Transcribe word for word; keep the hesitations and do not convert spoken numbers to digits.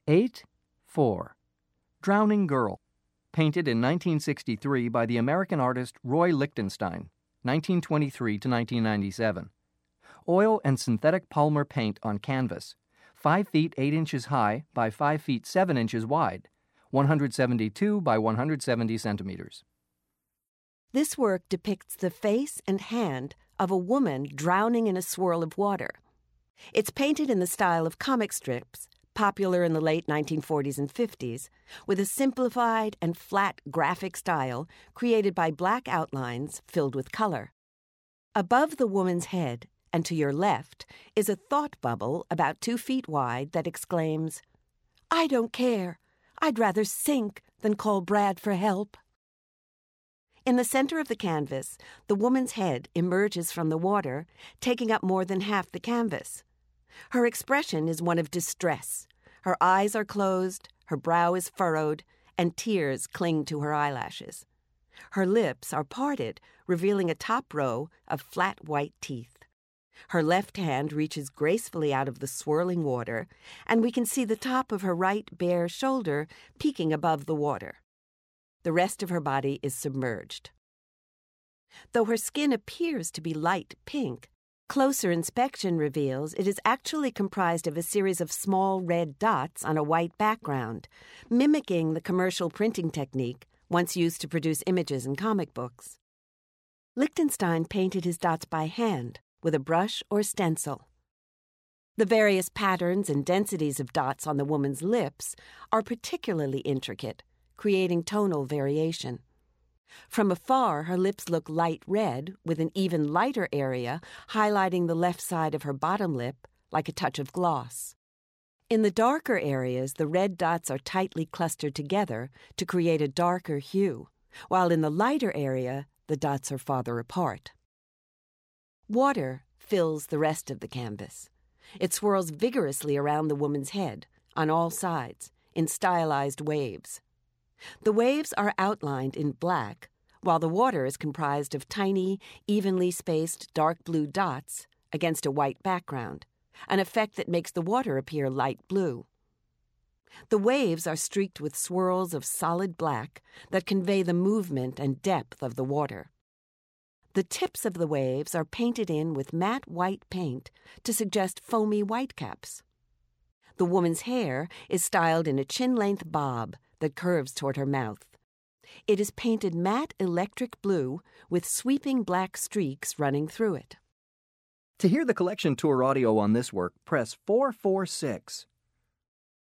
eight four. Drowning Girl, painted in nineteen sixty-three by the American artist Roy Lichtenstein, nineteen twenty-three to nineteen ninety-seven. Oil and synthetic polymer paint on canvas, five feet eight inches high by five feet seven inches wide, one hundred seventy-two by one hundred seventy centimeters. This work depicts the face and hand of a woman drowning in a swirl of water. It's painted in the style of comic strips, popular in the late nineteen forties and fifties, with a simplified and flat graphic style created by black outlines filled with color. Above the woman's head, and to your left, is a thought bubble about two feet wide that exclaims, "I don't care. I'd rather sink than call Brad for help." In the center of the canvas, the woman's head emerges from the water, taking up more than half the canvas. Her expression is one of distress. Her eyes are closed, her brow is furrowed, and tears cling to her eyelashes. Her lips are parted, revealing a top row of flat white teeth. Her left hand reaches gracefully out of the swirling water, and we can see the top of her right bare shoulder peeking above the water. The rest of her body is submerged. Though her skin appears to be light pink, closer inspection reveals it is actually comprised of a series of small red dots on a white background, mimicking the commercial printing technique once used to produce images in comic books. Lichtenstein painted his dots by hand, with a brush or stencil. The various patterns and densities of dots on the woman's lips are particularly intricate, creating tonal variation. From afar, her lips look light red, with an even lighter area highlighting the left side of her bottom lip like a touch of gloss. In the darker areas, the red dots are tightly clustered together to create a darker hue, while in the lighter area, the dots are farther apart. Water fills the rest of the canvas. It swirls vigorously around the woman's head, on all sides, in stylized waves. The waves are outlined in black, while the water is comprised of tiny, evenly spaced dark blue dots against a white background, an effect that makes the water appear light blue. The waves are streaked with swirls of solid black that convey the movement and depth of the water. The tips of the waves are painted in with matte white paint to suggest foamy whitecaps. The woman's hair is styled in a chin-length bob that curves toward her mouth. It is painted matte electric blue with sweeping black streaks running through it. To hear the collection tour audio on this work, press four four six.